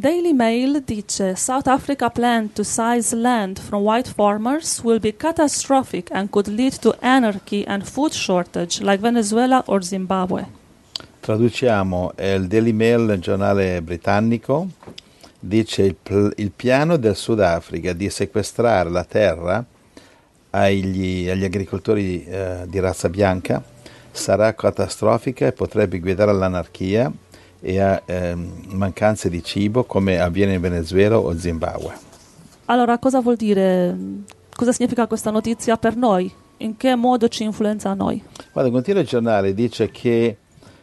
Daily Mail dice South Africa plan to seize land from white farmers will be catastrophic and could lead to anarchy and food shortage like Venezuela or Zimbabwe. Traduciamo, il Daily Mail, il giornale britannico, dice il piano del Sudafrica di sequestrare la terra agli agricoltori di razza bianca sarà catastrofica e potrebbe guidare all'anarchia e a mancanze di cibo come avviene in Venezuela o Zimbabwe. Allora, cosa vuol dire? Cosa significa questa notizia per noi? In che modo ci influenza a noi? Guarda, continua il giornale, dice che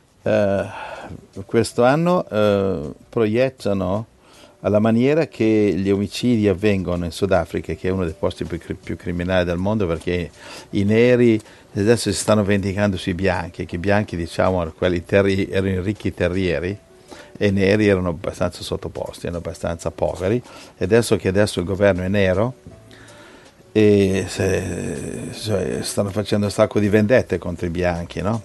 questo anno proiettano alla maniera che gli omicidi avvengono in Sudafrica, che è uno dei posti più criminali del mondo, perché i neri adesso si stanno vendicando sui bianchi, che i bianchi, diciamo, quelli erano i ricchi terrieri e i neri erano abbastanza sottoposti, erano abbastanza poveri, e adesso il governo è nero e stanno facendo un sacco di vendette contro i bianchi, no?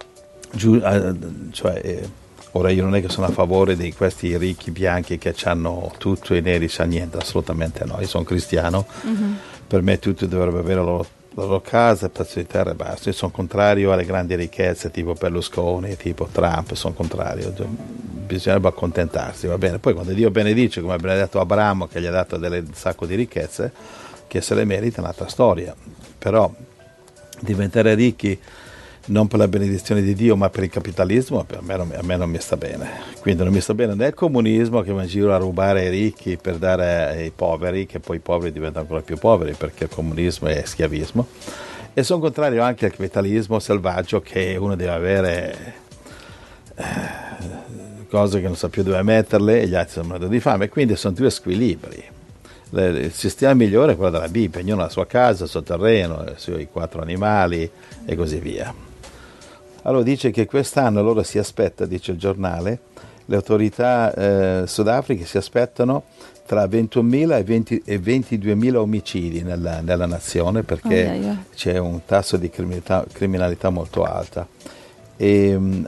Ora io non è che sono a favore di questi ricchi bianchi che hanno tutto e i neri c'hanno niente, assolutamente no. Io sono cristiano, per me tutti dovrebbero avere la loro casa, pezzo di terra e basta. Io sono contrario alle grandi ricchezze tipo Berlusconi, tipo Trump, sono contrario. Bisognerebbe accontentarsi, va bene. Poi quando Dio benedice, come ha benedetto Abramo che gli ha dato un sacco di ricchezze, che se le merita è un'altra storia. Però diventare ricchi non per la benedizione di Dio ma per il capitalismo, a me non mi sta bene. Quindi non mi sta bene né il comunismo che va in giro a rubare ai ricchi per dare ai poveri, che poi i poveri diventano ancora più poveri perché il comunismo è schiavismo, e sono contrario anche al capitalismo selvaggio, che uno deve avere cose che non sa più dove metterle e gli altri sono morendo di fame, quindi sono due squilibri. Il sistema migliore è quello della Bibbia, ognuno ha la sua casa, il suo terreno, i suoi 4 animali e così via. Allora dice che quest'anno loro si aspetta, dice il giornale, le autorità Sudafrica si aspettano tra 21.000 e 22.000 omicidi nella nazione, perché c'è un tasso di criminalità molto alta. E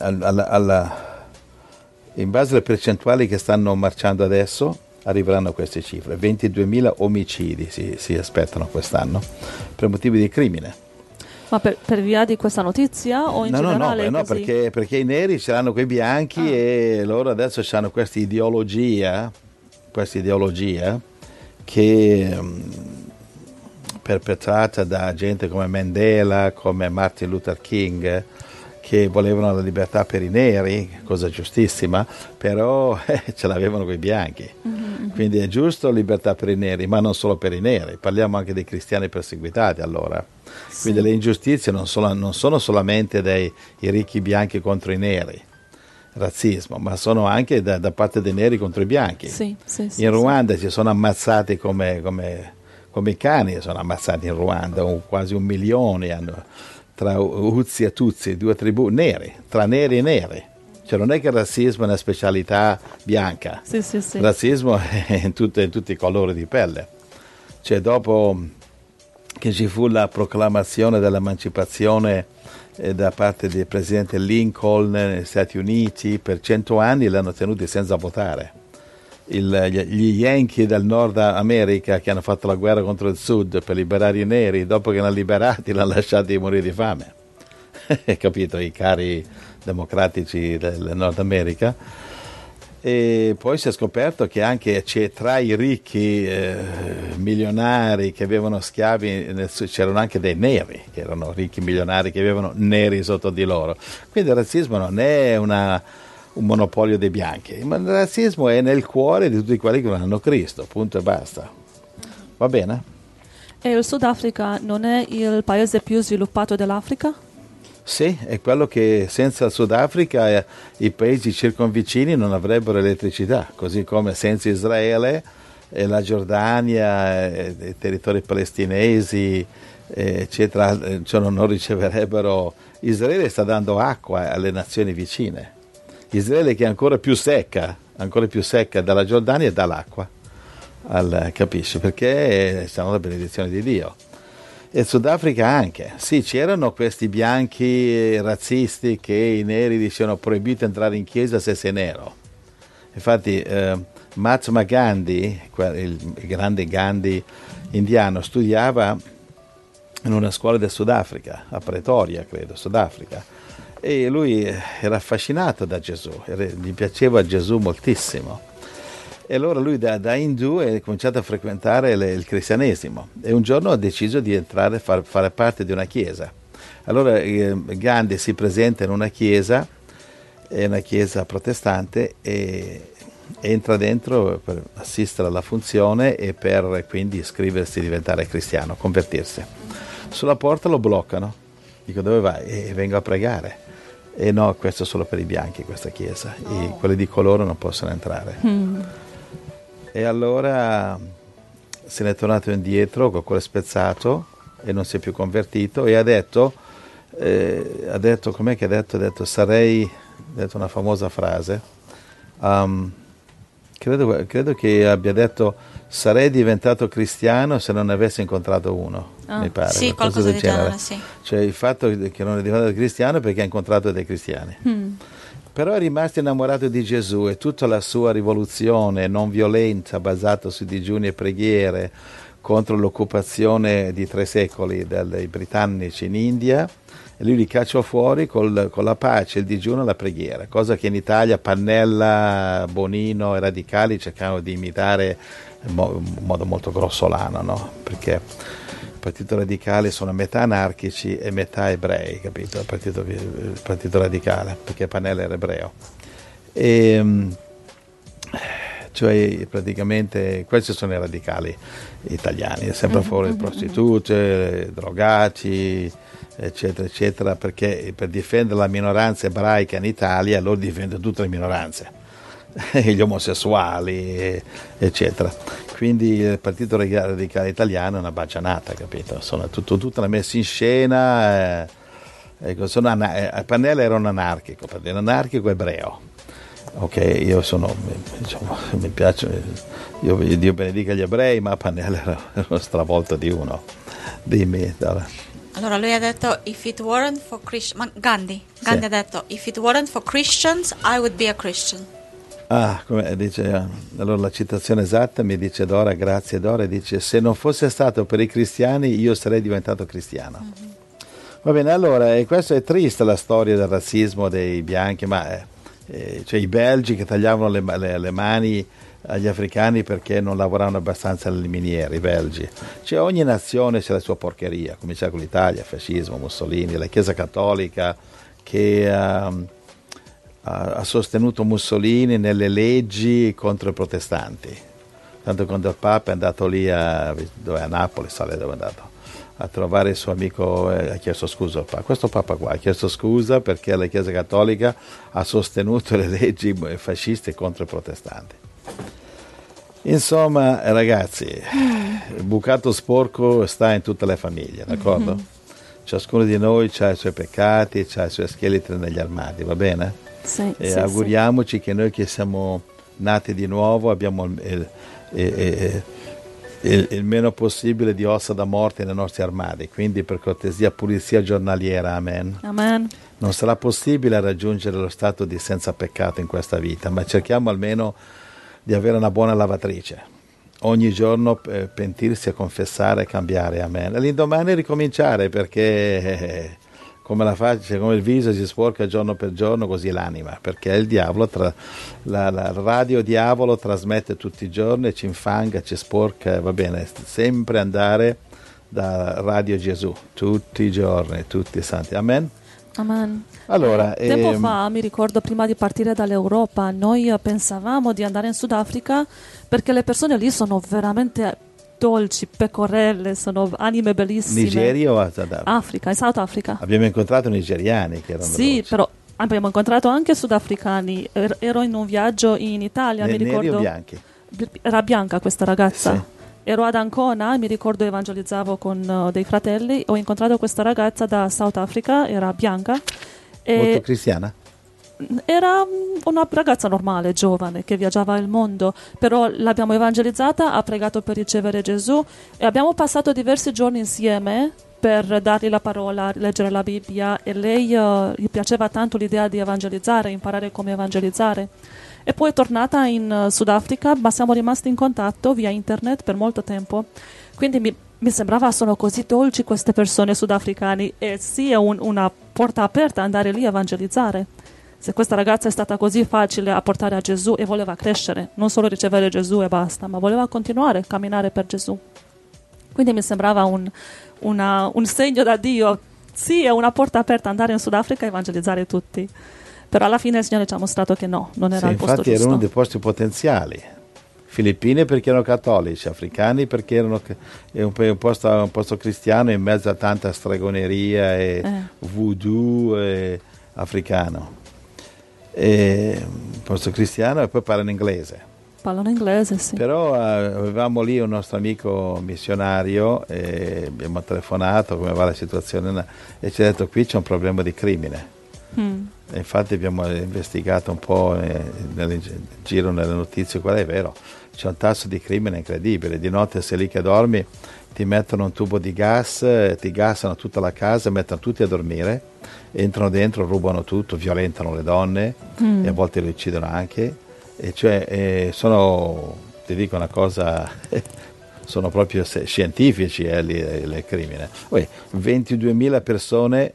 in base alle percentuali che stanno marciando adesso arriveranno a queste cifre. 22.000 omicidi si aspettano quest'anno per motivi di crimine. Ma per via di questa notizia o in generale? No, perché i neri ce l'hanno coi bianchi e loro adesso hanno questa ideologia che perpetrata da gente come Mandela, come Martin Luther King, che volevano la libertà per i neri, cosa giustissima, però ce l'avevano coi bianchi. Quindi è giusto libertà per i neri, ma non solo per i neri, parliamo anche dei cristiani perseguitati allora. Quindi le ingiustizie non sono solamente i ricchi bianchi contro i neri, razzismo, ma sono anche da parte dei neri contro i bianchi. In Ruanda ci sono ammazzati come i cani, sono ammazzati in Ruanda, quasi 1 milione tra Hutu e Tutsi, 2 tribù neri, tra neri e neri. Cioè non è che il razzismo è una specialità bianca, il razzismo è in tutti i colori di pelle. Cioè dopo che ci fu la proclamazione dell'emancipazione da parte del presidente Lincoln negli Stati Uniti, per 100 anni l'hanno tenuti senza votare. Gli Yankee del Nord America, che hanno fatto la guerra contro il Sud per liberare i neri, dopo che l'hanno liberati l'hanno lasciati morire di fame. Capito? I cari democratici del Nord America. E poi si è scoperto che anche tra i ricchi milionari che avevano schiavi c'erano anche dei neri che erano ricchi milionari che avevano neri sotto di loro. Quindi il razzismo non è un monopolio dei bianchi, ma il razzismo è nel cuore di tutti quelli che non hanno Cristo, punto e basta. Va bene? E il Sudafrica non è il paese più sviluppato dell'Africa? Sì, è quello che senza il Sudafrica i paesi circonvicini non avrebbero elettricità, così come senza Israele e la Giordania, i territori palestinesi, eccetera, cioè non riceverebbero. Israele sta dando acqua alle nazioni vicine. Israele che è ancora più secca dalla Giordania e dall'acqua, capisci? Perché stanno la benedizione di Dio. E il Sudafrica anche, sì, c'erano questi bianchi razzisti che i neri dicevano proibito entrare in chiesa se sei nero. Infatti Mahatma Gandhi, il grande Gandhi indiano, studiava in una scuola del Sudafrica, a Pretoria, credo, Sudafrica, e lui era affascinato da Gesù, gli piaceva Gesù moltissimo. E allora lui da indù è cominciato a frequentare il cristianesimo e un giorno ha deciso di entrare a fare parte di una chiesa. Allora Gandhi si presenta in una chiesa protestante, e entra dentro per assistere alla funzione e per quindi iscriversi, diventare cristiano, convertirsi. Sulla porta lo bloccano, dico dove vai? E vengo a pregare. E no, questo è solo per i bianchi, questa chiesa, quelli di colore non possono entrare. E allora se n'è tornato indietro col cuore spezzato e non si è più convertito, e ha detto com'è che ha detto? Ha detto una famosa frase, credo che abbia detto: sarei diventato cristiano se non avessi incontrato uno, mi pare. Sì, qualcosa del genere, sì. Cioè il fatto che non è diventato cristiano è perché ha incontrato dei cristiani. Però è rimasto innamorato di Gesù, e tutta la sua rivoluzione non violenta basata su digiuni e preghiere contro l'occupazione di 3 secoli dei britannici in India, e lui li cacciò fuori con la pace, il digiuno e la preghiera, cosa che in Italia Pannella, Bonino e radicali cercavano di imitare in modo molto grossolano, no? Perché il Partito Radicale sono metà anarchici e metà ebrei, capito? Il Partito Radicale, perché Pannella era ebreo. Cioè praticamente questi sono i radicali italiani, sempre a favore di prostitute, drogati, eccetera eccetera, perché per difendere la minoranza ebraica in Italia loro difendono tutte le minoranze, gli omosessuali, eccetera. Quindi il Partito Radicale Italiano è una bacianata, capito? Sono tutta la messa in scena. Pannella era un anarchico ebreo. Ok, io sono, diciamo, mi piace, Dio benedica gli ebrei, ma Pannella era uno stravolto di uno. Dimmi, Dara. Allora lui ha detto if it weren't for Gandhi ha detto if it weren't for Christians I would be a Christian. Come dice, allora la citazione esatta mi dice Dora, grazie Dora, dice: se non fosse stato per i cristiani io sarei diventato cristiano. Va bene, allora, e questo è triste, la storia del razzismo dei bianchi, ma cioè i belgi che tagliavano le mani agli africani perché non lavoravano abbastanza alle miniere, i belgi. Cioè ogni nazione c'è la sua porcheria, cominciare con l'Italia, fascismo, Mussolini, la Chiesa Cattolica che ha sostenuto Mussolini nelle leggi contro i protestanti, tanto quando il Papa è andato lì a Napoli, dove è andato a trovare il suo amico, ha chiesto scusa al Papa. Questo Papa qua ha chiesto scusa perché la Chiesa Cattolica ha sostenuto le leggi fasciste contro i protestanti. Insomma, ragazzi, il bucato sporco sta in tutte le famiglie, d'accordo? Ciascuno di noi ha i suoi peccati, ha i suoi scheletri negli armadi, va bene? Sì, e auguriamoci che noi che siamo nati di nuovo abbiamo il meno possibile di ossa da morte nei nostri armadi, quindi per cortesia pulizia giornaliera, amen. Amen. Non sarà possibile raggiungere lo stato di senza peccato in questa vita, ma cerchiamo almeno di avere una buona lavatrice ogni giorno, pentirsi e confessare e cambiare, amen. E l'indomani ricominciare, perché come la faccia, come il viso si sporca giorno per giorno, così l'anima, perché il diavolo, la radio diavolo trasmette tutti i giorni, ci infanga, ci sporca, va bene, sempre andare da Radio Gesù, tutti i giorni, tutti i santi, amen? Amen. Allora, tempo fa, mi ricordo, prima di partire dall'Europa, noi pensavamo di andare in Sudafrica perché le persone lì sono veramente dolci, pecorelle, sono anime bellissime. Nigeria o Africa, in South Africa. Abbiamo incontrato nigeriani che erano dolci. Però abbiamo incontrato anche sudafricani. Ero in un viaggio in Italia, mi ricordo. Neri o bianchi? Era bianca questa ragazza. Sì. Ero ad Ancona, mi ricordo evangelizzavo con dei fratelli, ho incontrato questa ragazza da South Africa, era bianca. Molto cristiana? Era una ragazza normale, giovane, che viaggiava il mondo, però l'abbiamo evangelizzata, ha pregato per ricevere Gesù e abbiamo passato diversi giorni insieme per dargli la parola, leggere la Bibbia, e lei gli piaceva tanto l'idea di evangelizzare, imparare come evangelizzare. e poi è tornata in Sudafrica, ma siamo rimasti in contatto via internet per molto tempo. Quindi mi sembrava sono così dolci queste persone sudafricane, e sì, è una porta aperta andare lì a evangelizzare. Se questa ragazza è stata così facile a portare a Gesù e voleva crescere, non solo ricevere Gesù e basta, ma voleva continuare a camminare per Gesù. Quindi mi sembrava un segno da Dio. Sì, è una porta aperta andare in Sudafrica e evangelizzare tutti. Però alla fine il Signore ci ha mostrato che no, non era il posto infatti giusto. era uno dei posti potenziali. Filippine perché erano cattolici, africani perché è un posto cristiano in mezzo a tanta stregoneria e voodoo africano. Un posto cristiano, e poi parlano inglese. Parlano inglese, sì. Però avevamo lì un nostro amico missionario e abbiamo telefonato come va la situazione e ci ha detto qui c'è un problema di crimine. E infatti abbiamo investigato un po' nel giro nelle notizie qual è vero. C'è un tasso di crimine incredibile. Di notte sei lì che dormi, ti mettono un tubo di gas, ti gassano tutta la casa, mettono tutti a dormire, entrano dentro, rubano tutto, violentano le donne e a volte le uccidono anche. E cioè sono, ti dico una cosa, sono proprio scientifici le crimine. 22.000 persone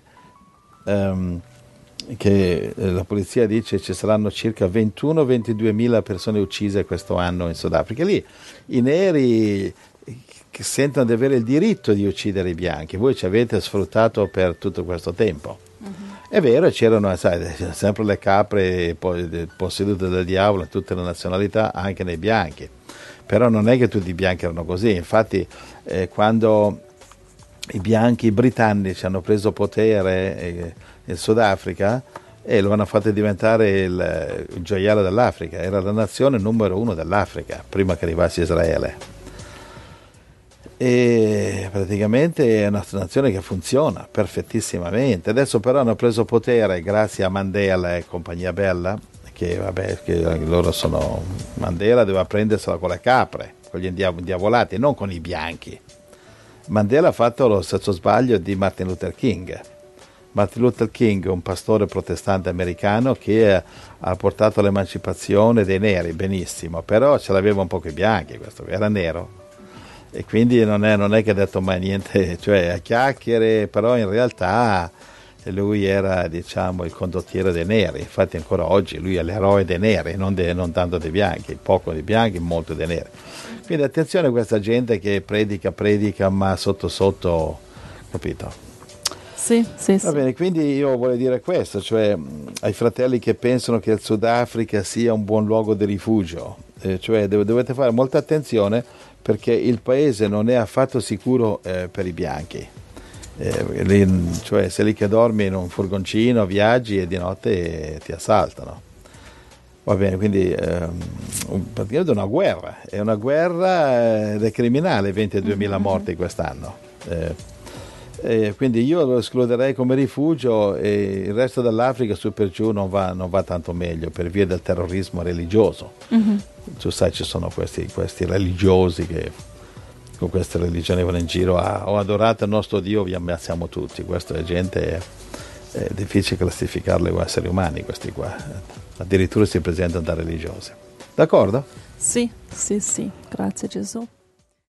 che la polizia dice ci saranno circa 21-22.000 persone uccise questo anno in Sudafrica. Lì i neri che sentono di avere il diritto di uccidere i bianchi, voi ci avete sfruttato per tutto questo tempo. È vero, c'erano sempre le capre possedute dal diavolo in tutte le nazionalità, anche nei bianchi, però non è che tutti i bianchi erano così. Infatti quando i bianchi britannici hanno preso potere in Sudafrica lo hanno fatto diventare il gioiello dell'Africa, era la nazione numero 1 dell'Africa prima che arrivasse Israele. E praticamente è una nazione che funziona perfettissimamente. Adesso però hanno preso potere grazie a Mandela e compagnia bella, che loro sono, Mandela doveva prendersela con le capre, con gli indiavolati, non con i bianchi. Mandela ha fatto lo stesso sbaglio di Martin Luther King. Martin Luther King, un pastore protestante americano che ha portato all'emancipazione dei neri, benissimo, però ce l'aveva un po' con i bianchi, questo era nero. E quindi non è che ha detto mai niente, cioè a chiacchiere, però in realtà lui era, diciamo, il condottiero dei neri. Infatti ancora oggi lui è l'eroe dei neri, non tanto dei bianchi, poco dei bianchi, molto dei neri. Quindi attenzione a questa gente che predica, ma sotto, capito? Sì. Va bene, quindi io voglio dire questo, cioè ai fratelli che pensano che il Sudafrica sia un buon luogo di rifugio, cioè dovete fare molta attenzione, perché il paese non è affatto sicuro per i bianchi. Cioè sei lì che dormi in un furgoncino, viaggi e di notte ti assaltano. Va bene, quindi praticamente è una guerra ed è criminale, 22.000 morti quest'anno. Quindi io lo escluderei come rifugio, e il resto dell'Africa su per giù non va tanto meglio per via del terrorismo religioso. Tu sai, ci sono questi religiosi che con queste religioni vanno in giro ho adorato il nostro Dio, vi ammazziamo tutti. Questa è gente, è difficile classificarli come esseri umani, questi qua, addirittura si presentano da religiosi. D'accordo? Sì, grazie Gesù.